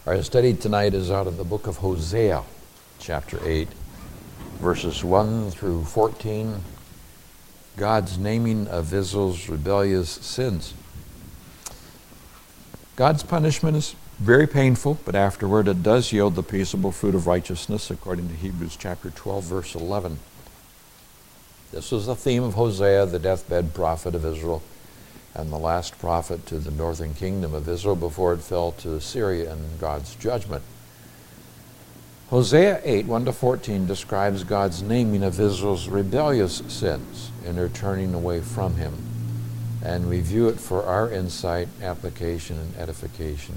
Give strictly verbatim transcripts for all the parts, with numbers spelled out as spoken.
Our study tonight is out of the book of Hosea, chapter eight, verses one through fourteen, God's naming of Israel's rebellious sins. God's punishment is very painful, but afterward it does yield the peaceable fruit of righteousness, according to Hebrews chapter twelve, verse eleven. This was the theme of Hosea, the deathbed prophet of Israel, and the last prophet to the northern kingdom of Israel before it fell to Assyria in God's judgment. Hosea eight, one to fourteen describes God's naming of Israel's rebellious sins in her turning away from him, and we view it for our insight, application, and edification.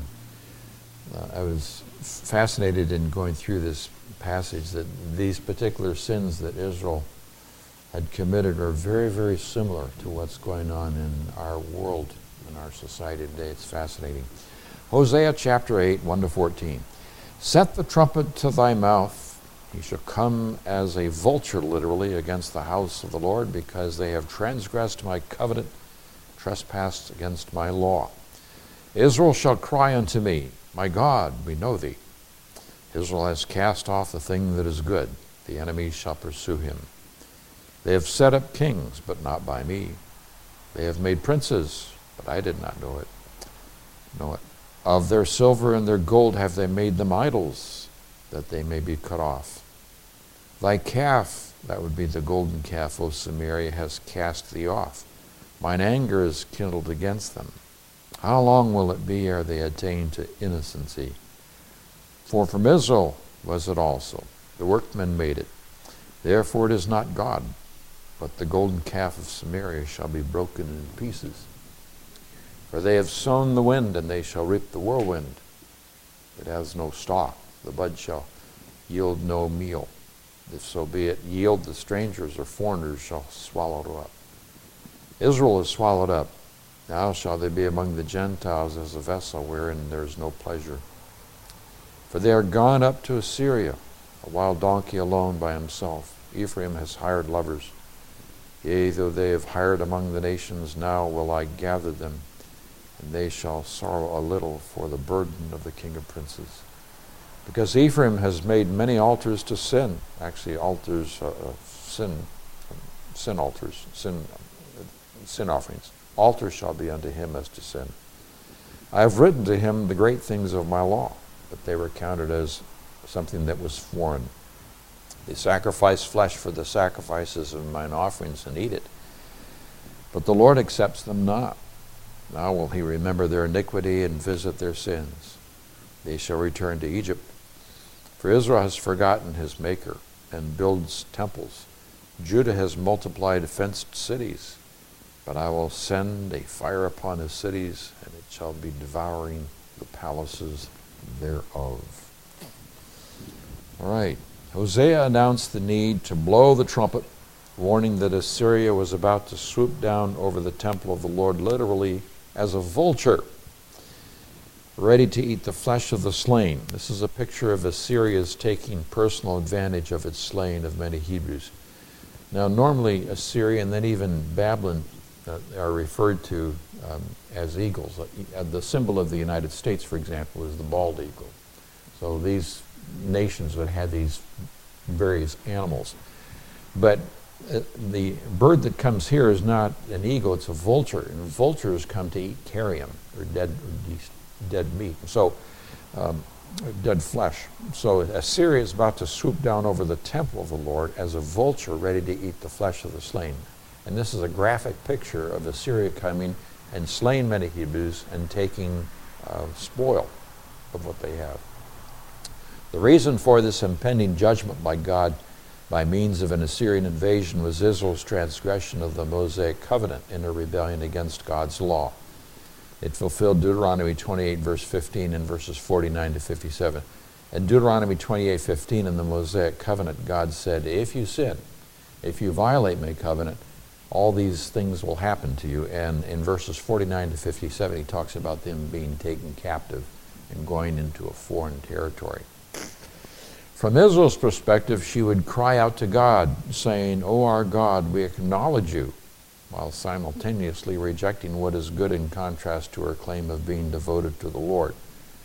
Uh, I was fascinated in going through this passage that these particular sins that Israel had committed are very, very similar to what's going on in our world, in our society today. It's fascinating. Hosea chapter eight, one to fourteen. Set the trumpet to thy mouth. He shall come as a vulture, literally, against the house of the Lord, because they have transgressed my covenant, trespassed against my law. Israel shall cry unto me, my God, we know thee. Israel has cast off the thing that is good. The enemy shall pursue him. They have set up kings, but not by me. They have made princes, but I did not know it. Know it. Of their silver and their gold have they made them idols, that they may be cut off. Thy calf, that would be the golden calf, O Samaria, has cast thee off. Mine anger is kindled against them. How long will it be ere they attain to innocency? For from Israel was it also. The workmen made it. Therefore it is not God. But the golden calf of Samaria shall be broken in pieces. For they have sown the wind, and they shall reap the whirlwind. It has no stalk. The bud shall yield no meal. If so be it yield, the strangers or foreigners shall swallow it up. Israel is swallowed up. Now shall they be among the Gentiles as a vessel wherein there is no pleasure. For they are gone up to Assyria, a wild donkey alone by himself. Ephraim has hired lovers. Yea, though they have hired among the nations, now will I gather them, and they shall sorrow a little for the burden of the king of princes. Because Ephraim has made many altars to sin, actually altars, uh, uh, sin, sin altars, sin, uh, sin offerings. Altars shall be unto him as to sin. I have written to him the great things of my law, but they were counted as something that was foreign. They sacrifice flesh for the sacrifices of mine offerings and eat it. But the Lord accepts them not. Now will he remember their iniquity and visit their sins. They shall return to Egypt. For Israel has forgotten his maker and builds temples. Judah has multiplied fenced cities. But I will send a fire upon his cities, and it shall be devouring the palaces thereof. All right. Hosea announced the need to blow the trumpet, warning that Assyria was about to swoop down over the temple of the Lord, literally as a vulture, ready to eat the flesh of the slain. This is a picture of Assyria's taking personal advantage of its slaying of many Hebrews. Now, normally Assyria and then even Babylon uh, are referred to um, as eagles. Uh, the symbol of the United States, for example, is the bald eagle. So these nations would have these various animals. But uh, the bird that comes here is not an eagle, it's a vulture. And vultures come to eat carrion, or dead, or dead meat. So, um, dead flesh. So Assyria is about to swoop down over the temple of the Lord as a vulture ready to eat the flesh of the slain. And this is a graphic picture of Assyria coming and slaying many Hebrews and taking uh, spoil of what they have. The reason for this impending judgment by God by means of an Assyrian invasion was Israel's transgression of the Mosaic covenant in her rebellion against God's law. It fulfilled Deuteronomy twenty-eight, verse fifteen, and verses forty-nine to fifty-seven. In Deuteronomy twenty-eight, fifteen, in the Mosaic covenant, God said, if you sin, if you violate my covenant, all these things will happen to you. And in verses forty-nine to fifty-seven, he talks about them being taken captive and going into a foreign territory. From Israel's perspective, she would cry out to God, saying, O our God, we acknowledge you, while simultaneously rejecting what is good in contrast to her claim of being devoted to the Lord.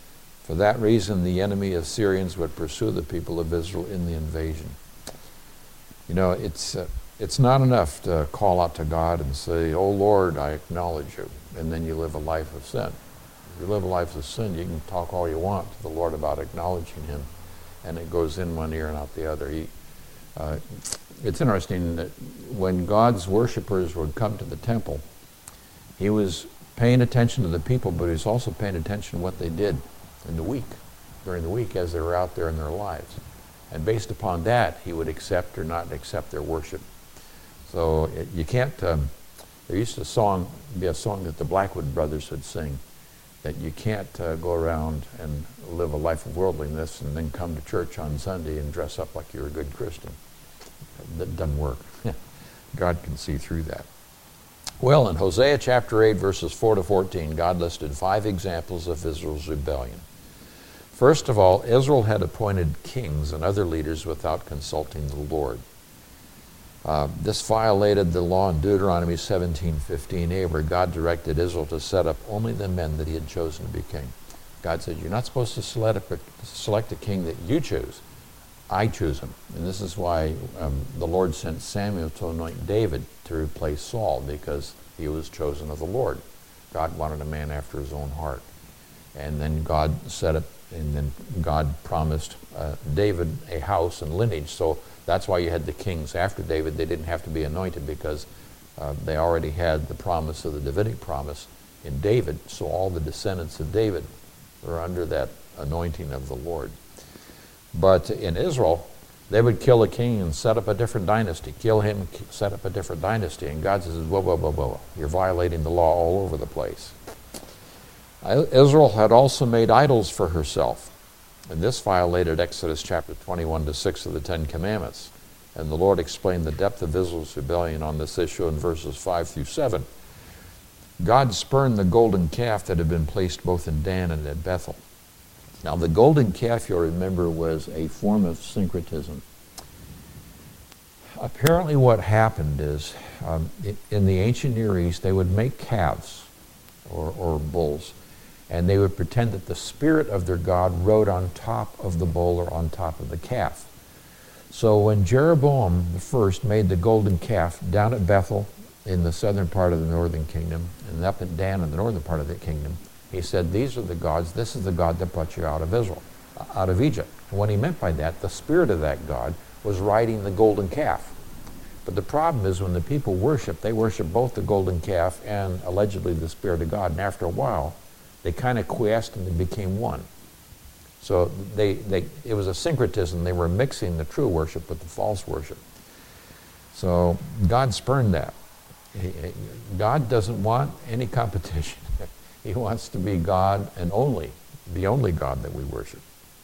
For that reason, the enemy Assyrians would pursue the people of Israel in the invasion. You know, it's, uh, it's not enough to call out to God and say, "Oh Lord, I acknowledge you," and then you live a life of sin. If you live a life of sin, you can talk all you want to the Lord about acknowledging him, and it goes in one ear and out the other. He, uh, it's interesting that when God's worshipers would come to the temple, he was paying attention to the people, but he was also paying attention to what they did in the week, during the week as they were out there in their lives. And based upon that, he would accept or not accept their worship. So it, you can't, um, there used to song, be a song that the Blackwood Brothers would sing, that you can't uh, go around and live a life of worldliness and then come to church on Sunday and dress up like you're a good Christian. That doesn't work. God can see through that. Well, in Hosea chapter eight, verses four to fourteen, God listed five examples of Israel's rebellion. First of all, Israel had appointed kings and other leaders without consulting the Lord. Uh, this violated the law in Deuteronomy seventeen fifteen a, where God directed Israel to set up only the men that he had chosen to be king. God said, "You're not supposed to select a, select a king that you choose. I choose him." And this is why um, the Lord sent Samuel to anoint David to replace Saul, because he was chosen of the Lord. God wanted a man after his own heart. And then God set it, and then God promised uh, David a house and lineage. So that's why you had the kings after David. They didn't have to be anointed because uh, they already had the promise of the Davidic promise in David. So all the descendants of David were under that anointing of the Lord. But in Israel, they would kill a king and set up a different dynasty. Kill him, set up a different dynasty. And God says, whoa, whoa, whoa, whoa. You're violating the law all over the place. Israel had also made idols for herself. And this violated Exodus chapter twenty-one to six of the Ten Commandments. And the Lord explained the depth of Israel's rebellion on this issue in verses five through seven. God spurned the golden calf that had been placed both in Dan and at Bethel. Now, the golden calf, you'll remember, was a form of syncretism. Apparently what happened is, um, in the ancient Near East, they would make calves or, or bulls, and they would pretend that the spirit of their god rode on top of the bull or on top of the calf. So when Jeroboam the first made the golden calf down at Bethel in the southern part of the northern kingdom, and up at Dan in the northern part of the kingdom, he said, "These are the gods, this is the God that brought you out of Israel, out of Egypt." And what he meant by that, the spirit of that God was riding the golden calf. But the problem is when the people worship, they worship both the golden calf and allegedly the spirit of God. And after a while, they kind of quiesced and they became one. So they, they, it was a syncretism. They were mixing the true worship with the false worship. So God spurned that. He, God doesn't want any competition. He wants to be God and only, the only God that we worship.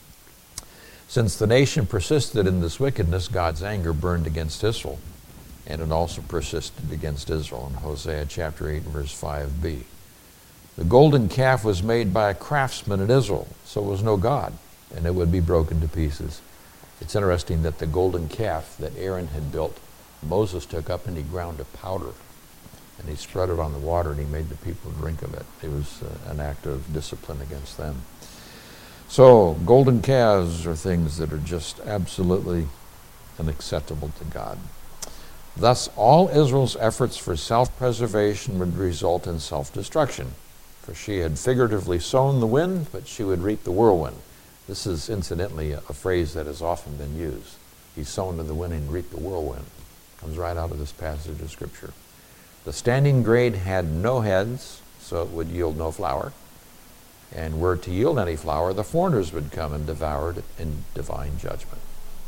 Since the nation persisted in this wickedness, God's anger burned against Israel, and it also persisted against Israel in Hosea chapter eight, verse five b. The golden calf was made by a craftsman in Israel, so it was no God, and it would be broken to pieces. It's interesting that the golden calf that Aaron had built, Moses took up and he ground to powder. And he spread it on the water and he made the people drink of it. It was uh, an act of discipline against them. So, golden calves are things that are just absolutely unacceptable to God. Thus, all Israel's efforts for self-preservation would result in self-destruction. For she had figuratively sown the wind, but she would reap the whirlwind. This is incidentally a, a phrase that has often been used. He sown in the wind and reaped the whirlwind. Comes right out of this passage of Scripture. The standing grain had no heads, so it would yield no flour. And were it to yield any flour, the foreigners would come and devour it in divine judgment.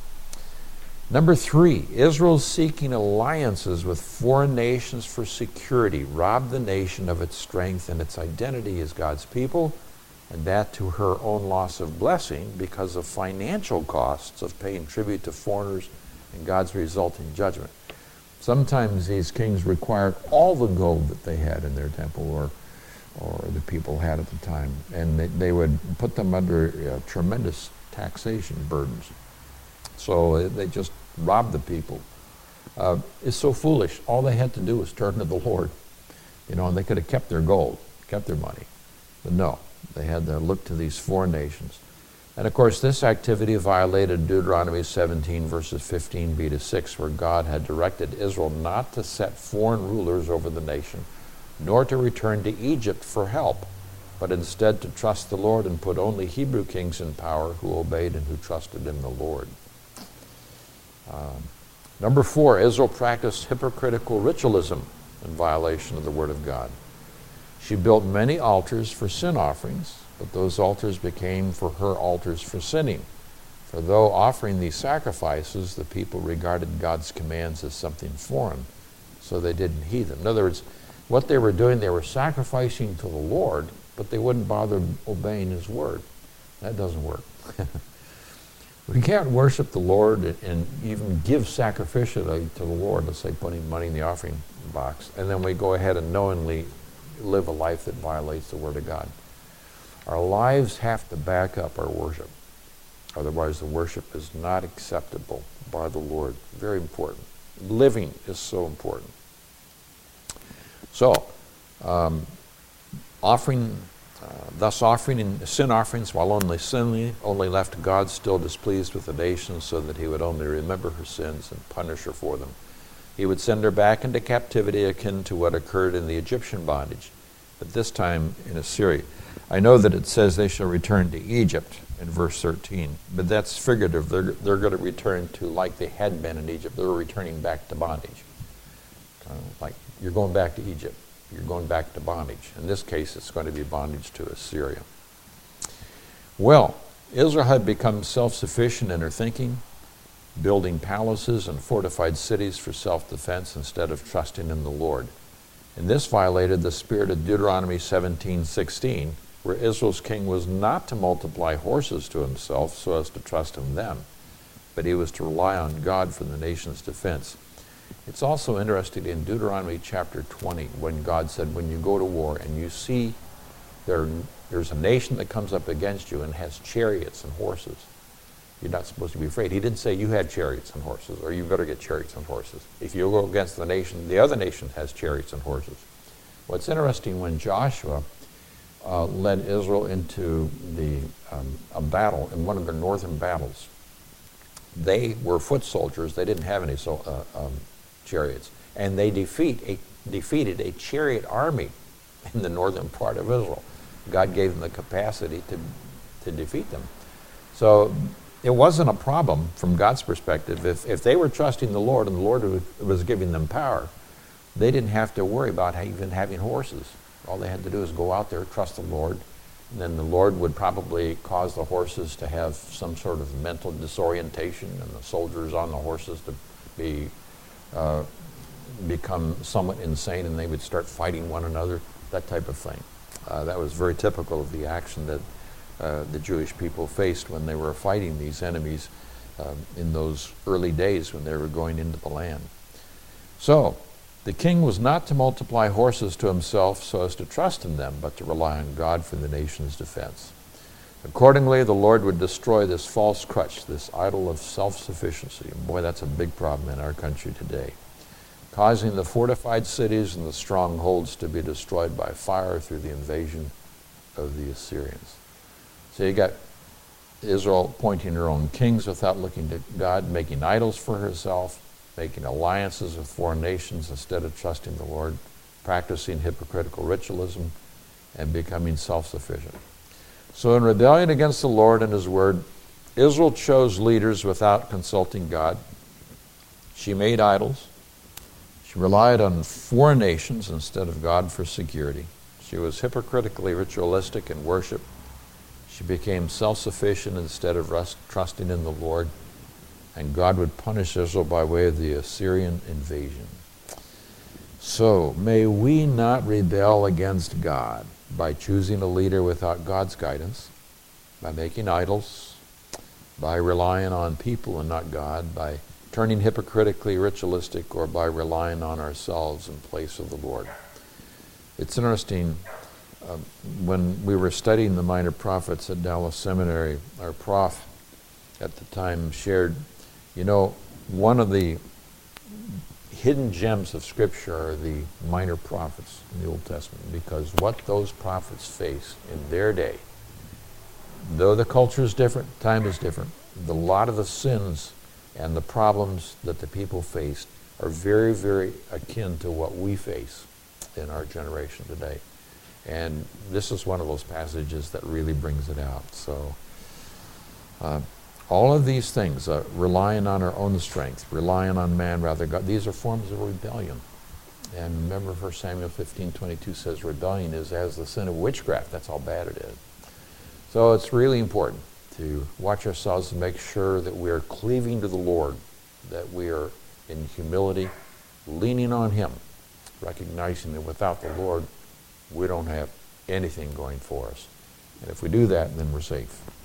Number three, Israel seeking alliances with foreign nations for security robbed the nation of its strength and its identity as God's people, and that to her own loss of blessing because of financial costs of paying tribute to foreigners and God's resulting judgment. Sometimes these kings required all the gold that they had in their temple or or the people had at the time, and they, they would put them under uh, tremendous taxation burdens. So they just robbed the people. Uh, it's so foolish. All they had to do was turn to the Lord, you know, and they could have kept their gold, kept their money. But no, They had to look to these foreign nations. And of course, this activity violated Deuteronomy seventeen, verses fifteen b to six, where God had directed Israel not to set foreign rulers over the nation, nor to return to Egypt for help, but instead to trust the Lord and put only Hebrew kings in power who obeyed and who trusted in the Lord. Um, number four, Israel practiced hypocritical ritualism in violation of the Word of God. She built many altars for sin offerings, but those altars became for her altars for sinning. For though offering these sacrifices, the people regarded God's commands as something foreign, so they didn't heed them. In other words, what they were doing, they were sacrificing to the Lord, but they wouldn't bother obeying His Word. That doesn't work. We can't worship the Lord and even give sacrificially to the Lord, let's say putting money in the offering box, and then we go ahead and knowingly live a life that violates the Word of God. Our lives have to back up our worship. Otherwise, the worship is not acceptable by the Lord. Very important. Living is so important. So, um, offering, uh, thus offering in sin offerings while only sinning, only left God still displeased with the nation, so that He would only remember her sins and punish her for them. He would send her back into captivity akin to what occurred in the Egyptian bondage, but this time in Assyria. I know that it says they shall return to Egypt in verse thirteen, but that's figurative. They're, they're going to return to like they had been in Egypt. They're returning back to bondage. Uh, like you're going back to Egypt. You're going back to bondage. In this case, it's going to be bondage to Assyria. Well, Israel had become self-sufficient in her thinking, building palaces and fortified cities for self-defense instead of trusting in the Lord. And this violated the spirit of Deuteronomy seventeen sixteen, where Israel's king was not to multiply horses to himself so as to trust in them, but he was to rely on God for the nation's defense. It's also interesting in Deuteronomy chapter twenty, when God said, when you go to war and you see there, there's a nation that comes up against you and has chariots and horses, you're not supposed to be afraid. He didn't say you had chariots and horses, or you better get chariots and horses. If you go against the nation, the other nation has chariots and horses. What's interesting, when Joshua uh, led Israel into the um, a battle, in one of their northern battles, they were foot soldiers. They didn't have any so, uh, um, chariots. And they defeat a, defeated a chariot army in the northern part of Israel. God gave them the capacity to, to defeat them. So it wasn't a problem from God's perspective. If, if they were trusting the Lord and the Lord was giving them power, they didn't have to worry about even having horses. All they had to do is go out there, trust the Lord, and then the Lord would probably cause the horses to have some sort of mental disorientation, and the soldiers on the horses to be uh, become somewhat insane, and they would start fighting one another, that type of thing. Uh, that was very typical of the action that uh, the Jewish people faced when they were fighting these enemies uh, in those early days when they were going into the land. So, the king was not to multiply horses to himself so as to trust in them, but to rely on God for the nation's defense. Accordingly, the Lord would destroy this false crutch, this idol of self-sufficiency. And boy, that's a big problem in our country today, causing the fortified cities and the strongholds to be destroyed by fire through the invasion of the Assyrians. So you got Israel appointing her own kings without looking to God, making idols for herself, making alliances with foreign nations instead of trusting the Lord, practicing hypocritical ritualism, and becoming self-sufficient. So in rebellion against the Lord and His Word, Israel chose leaders without consulting God. She made idols. She relied on foreign nations instead of God for security. She was hypocritically ritualistic in worship. She became self-sufficient instead of rest, trusting in the Lord. And God would punish Israel by way of the Assyrian invasion. So, may we not rebel against God by choosing a leader without God's guidance, by making idols, by relying on people and not God, by turning hypocritically ritualistic, or by relying on ourselves in place of the Lord. It's interesting, uh, when we were studying the Minor Prophets at Dallas Seminary, our prof at the time shared, you know, one of the hidden gems of Scripture are the minor prophets in the Old Testament, because what those prophets faced in their day though the culture is different, time is different, the lot of the sins and the problems that the people faced are very, very akin to what we face in our generation today. And this is one of those passages that really brings it out. So uh, all of these things, uh, relying on our own strength, relying on man rather than God, these are forms of rebellion. And remember, First Samuel fifteen twenty-two says rebellion is as the sin of witchcraft. That's how bad it is. So it's really important to watch ourselves and make sure that we are cleaving to the Lord, that we are in humility, leaning on Him, recognizing that without the Lord, we don't have anything going for us. And if we do that, then we're safe.